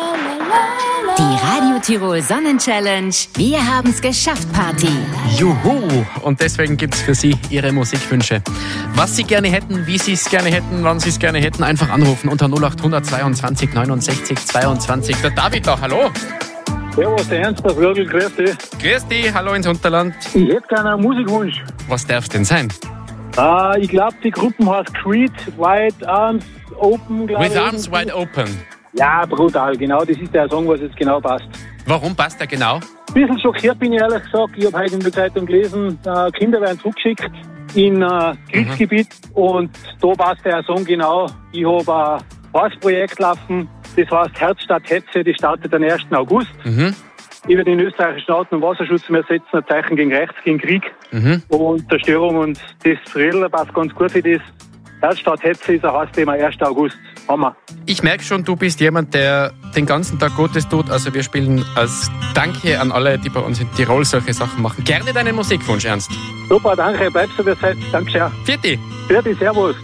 Die Radio Tirol Sonnen-Challenge. Wir haben's geschafft, Party. Juhu! Und deswegen gibt's für Sie Ihre Musikwünsche. Was Sie gerne hätten, wie Sie es gerne hätten, wann Sie es gerne hätten, einfach anrufen unter null acht zweiundzwanzig neunundsechzig zweiundzwanzig. Der David da, hallo! Servus, der Ernst aus Würgel, grüß dich. Grüß dich, hallo ins Unterland. Ich hätte gerne einen Musikwunsch. Was darf es denn sein? Uh, ich glaube, die Gruppe heißt Creed, Wide Arms Open. With Arms Wide Open. Ja, brutal, genau, das ist der Song, was jetzt genau passt. Warum passt der genau? Ein bisschen schockiert bin ich ehrlich gesagt. Ich habe heute in der Zeitung gelesen, uh, Kinder werden zurückgeschickt in uh, Kriegsgebiet mhm. und da passt der Song genau. Ich habe ein Hausprojekt laufen. Das heißt Herz statt Hetze, die startet am ersten August. Mhm. Über den österreichischen Auto- und Wasserschutz. Wir setzen ein Zeichen gegen Rechts, gegen Krieg mhm. und Zerstörung. Und das Rädel passt ganz gut für das. Herz statt Hetze ist ein Hausthema, ersten August. Hammer. Ich merke schon, du bist jemand, der den ganzen Tag Gutes tut. Also wir spielen als Danke an alle, die bei uns in Tirol solche Sachen machen. Gerne deinen Musikwunsch, Ernst. Super, danke. Bleibst du, wie seid. Danke sehr. Vierte. Vierte, servus.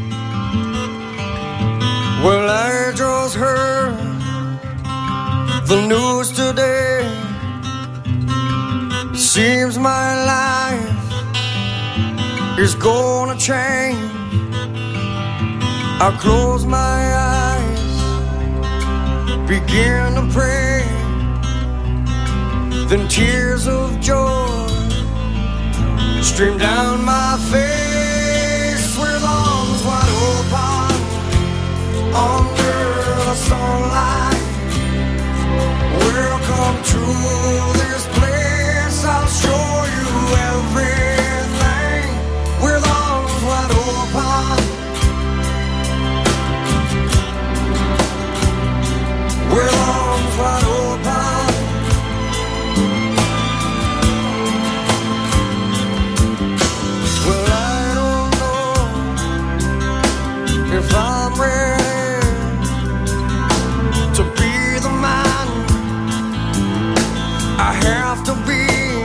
Well, I just heard The news today seems my life is gonna change. I close my eyes, begin to pray, then tears of joy stream down my face with arms wide open under the sunlight. Welcome to this place, I'll show you everything with arms wide open. With arms wide open. Well, I don't know if I'm ready to be the man I have to be.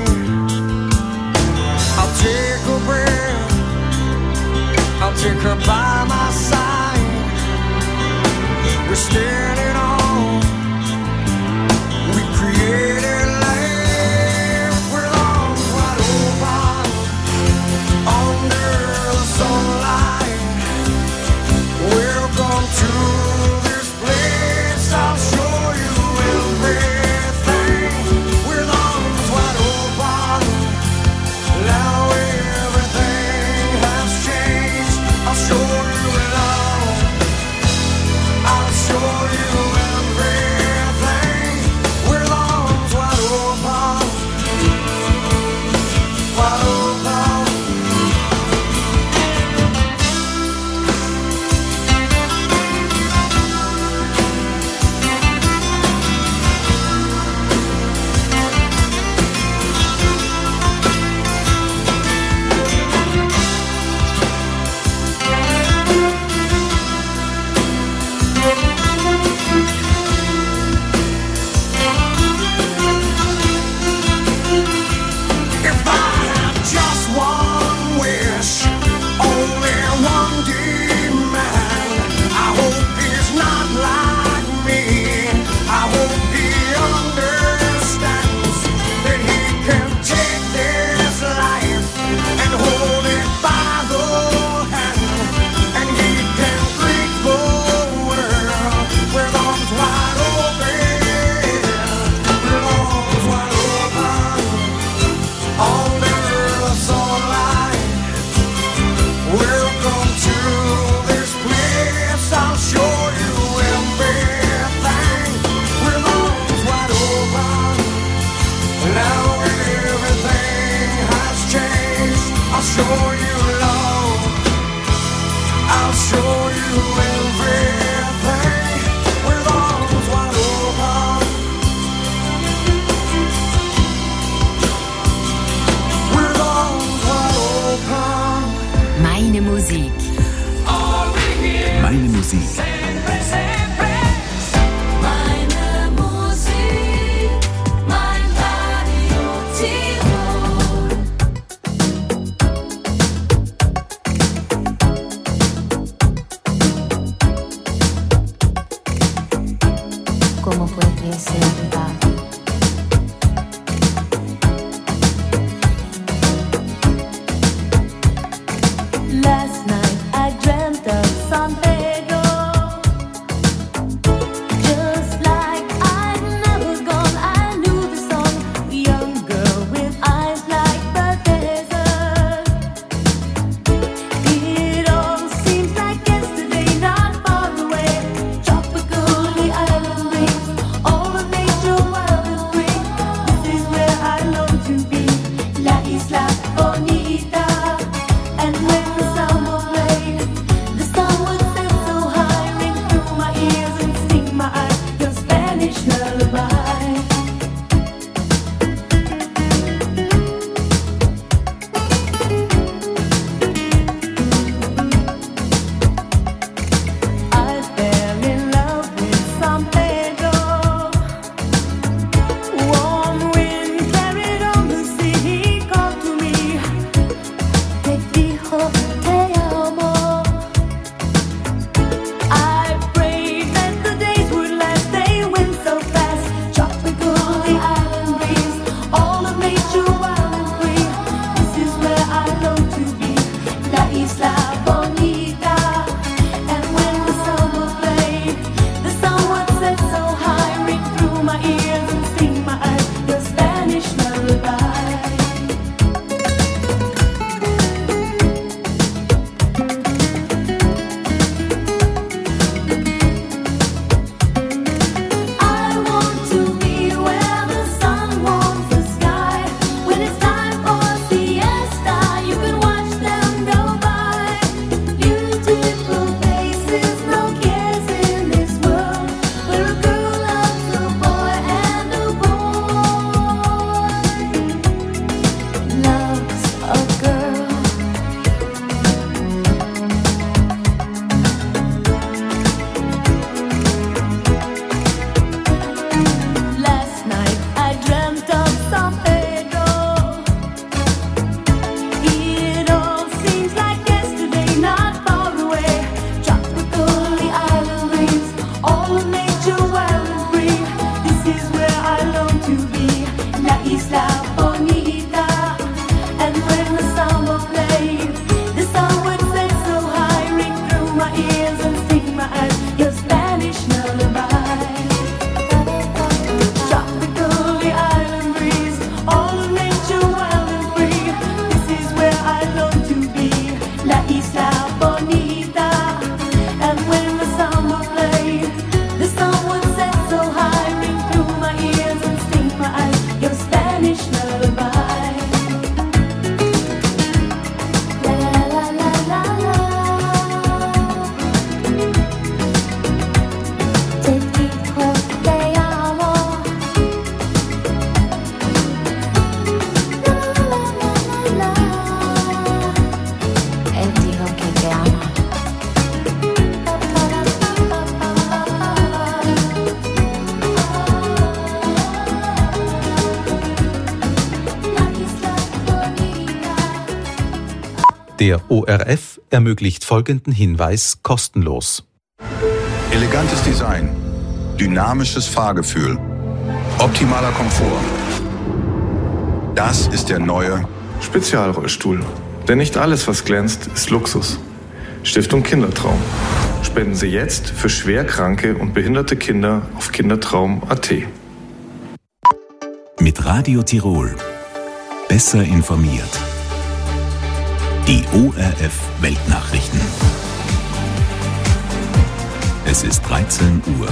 I'll take a breath, I'll take her by my side. We're standing on, we created life with arms wide open under the sunlight. Welcome to this place, I'll show you everything with arms wide open. Now everything has changed, I'll show you love, I'll show you everything with arms wide open, wide open. If I had just one wish, only one demand, I hope he's not like me. I hope he understands that he can take this life and hold it by the hand, and he can break the world with arms wide open, with arms wide open. Under the sunlight, welcome to this place, I'll show you everything with arms wide open. Now everything has changed, I'll show you love, I'll show you everything with arms wide open. With arms wide open. Meine Musik. Meine Musik. Meine Musik, mein Radio Tirol. ¿Cómo puede ser verdad? Last night I dreamt of San Pedro, just like I'd never gone. I knew the song, young girl with eyes like the desert. It all seems like yesterday, not far away. Tropical, the island breeze, all of nature wild and free. This is where I long to be, La Isla Bonita. And when the sound of Der O R F ermöglicht folgenden Hinweis kostenlos. Elegantes Design, dynamisches Fahrgefühl, optimaler Komfort. Das ist der neue Spezialrollstuhl. Denn nicht alles, was glänzt, ist Luxus. Stiftung Kindertraum. Spenden Sie jetzt für schwerkranke und behinderte Kinder auf kindertraum punkt a t. Mit Radio Tirol. Besser informiert. Die O R F Weltnachrichten. Es ist dreizehn Uhr.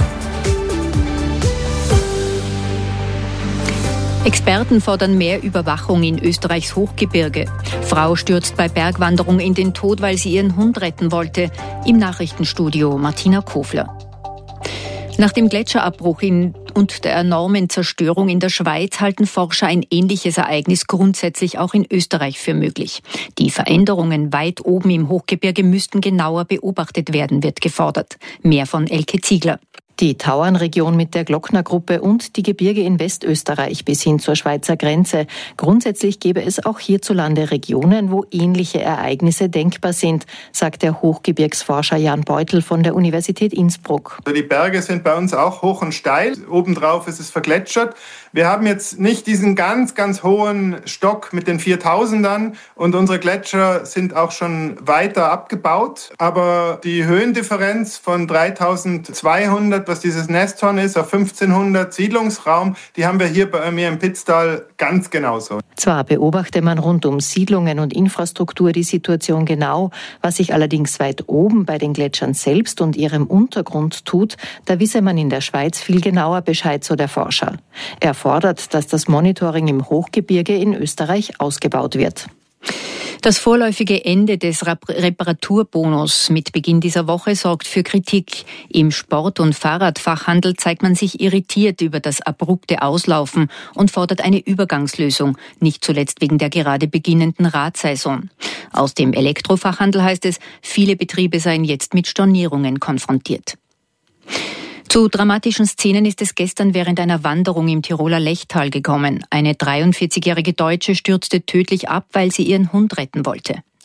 Experten fordern mehr Überwachung in Österreichs Hochgebirge. Frau stürzt bei Bergwanderung in den Tod, weil sie ihren Hund retten wollte. Im Nachrichtenstudio Martina Kofler. Nach dem Gletscherabbruch in und der enormen Zerstörung in der Schweiz halten Forscher ein ähnliches Ereignis grundsätzlich auch in Österreich für möglich. Die Veränderungen weit oben im Hochgebirge müssten genauer beobachtet werden, wird gefordert. Mehr von Elke Ziegler. Die Tauernregion mit der Glocknergruppe und die Gebirge in Westösterreich bis hin zur Schweizer Grenze. Grundsätzlich gäbe es auch hierzulande Regionen, wo ähnliche Ereignisse denkbar sind, sagt der Hochgebirgsforscher Jan Beutel von der Universität Innsbruck. Die Berge sind bei uns auch hoch und steil. Obendrauf ist es vergletschert. Wir haben jetzt nicht diesen ganz, ganz hohen Stock mit den viertausendern und unsere Gletscher sind auch schon weiter abgebaut. Aber die Höhendifferenz von dreitausendzweihundert, was dieses Nesthorn ist, auf fünfzehnhundert Siedlungsraum, die haben wir hier bei mir im Pitztal ganz genauso. Zwar beobachte man rund um Siedlungen und Infrastruktur die Situation genau, was sich allerdings weit oben bei den Gletschern selbst und ihrem Untergrund tut, da wisse man in der Schweiz viel genauer Bescheid, so der Forscher. Er fordert, dass das Monitoring im Hochgebirge in Österreich ausgebaut wird. Das vorläufige Ende des Reparaturbonus mit Beginn dieser Woche sorgt für Kritik. Im Sport- und Fahrradfachhandel zeigt man sich irritiert über das abrupte Auslaufen und fordert eine Übergangslösung, nicht zuletzt wegen der gerade beginnenden Radsaison. Aus dem Elektrofachhandel heißt es, viele Betriebe seien jetzt mit Stornierungen konfrontiert. Zu dramatischen Szenen ist es gestern während einer Wanderung im Tiroler Lechtal gekommen. Eine dreiundvierzigjährige Deutsche stürzte tödlich ab, weil sie ihren Hund retten wollte.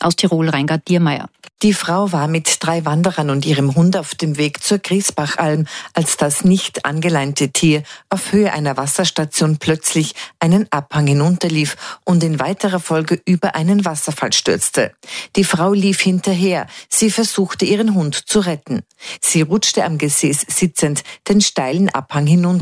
Aus Tirol Reingard Diermeier. Die Frau war mit drei Wanderern und ihrem Hund auf dem Weg zur Griesbachalm, als das nicht angeleinte Tier auf Höhe einer Wasserstation plötzlich einen Abhang hinunterlief und in weiterer Folge über einen Wasserfall stürzte. Die Frau lief hinterher. Sie versuchte, ihren Hund zu retten. Sie rutschte am Gesäß sitzend den steilen Abhang hinunter.